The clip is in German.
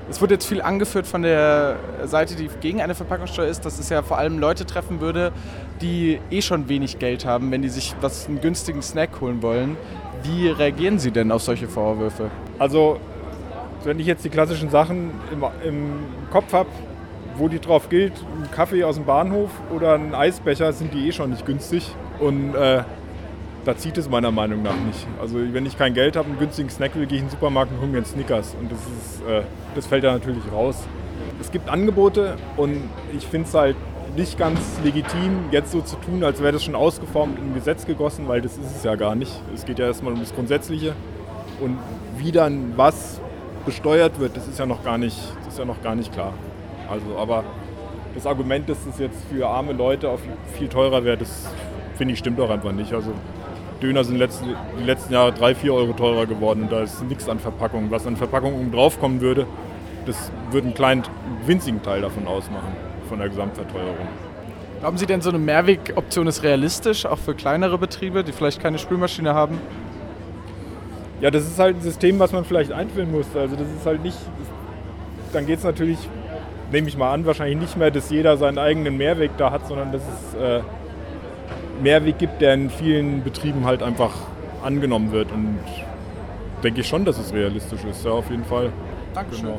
Es wurde jetzt viel angeführt von der Seite, die gegen eine Verpackungssteuer ist, dass es ja vor allem Leute treffen würde, die schon wenig Geld haben, wenn die sich einen günstigen Snack holen wollen. Wie reagieren Sie denn auf solche Vorwürfe? Also, wenn ich jetzt die klassischen Sachen im Kopf habe, wo die drauf gilt, ein Kaffee aus dem Bahnhof oder ein Eisbecher, sind die schon nicht günstig. Und da zieht es meiner Meinung nach nicht. Also wenn ich kein Geld habe, einen günstigen Snack will, gehe ich in den Supermarkt und hole mir einen Snickers. Und das fällt da natürlich raus. Es gibt Angebote und ich finde es halt nicht ganz legitim, jetzt so zu tun, als wäre das schon ausgeformt in ein Gesetz gegossen, weil das ist es ja gar nicht. Es geht ja erstmal um das Grundsätzliche. Und wie dann was besteuert wird, das ist ja noch gar nicht klar. Also, aber das Argument, dass das jetzt für arme Leute auch viel teurer wäre, das finde ich stimmt doch einfach nicht. Also Döner sind die letzten Jahre 3-4 Euro teurer geworden und da ist nichts an Verpackung. Was an Verpackung oben drauf kommen würde, das würde einen kleinen, winzigen Teil davon ausmachen, von der Gesamtverteuerung. Glauben Sie denn, so eine Mehrwegoption ist realistisch, auch für kleinere Betriebe, die vielleicht keine Spülmaschine haben? Ja, das ist halt ein System, was man vielleicht einführen muss. Also das ist halt nicht, dann geht es natürlich, nehme ich mal an, wahrscheinlich nicht mehr, dass jeder seinen eigenen Mehrweg da hat, sondern dass es Mehrweg gibt, der in vielen Betrieben halt einfach angenommen wird. Und denke ich schon, dass es realistisch ist, ja, auf jeden Fall. Dankeschön. Genau.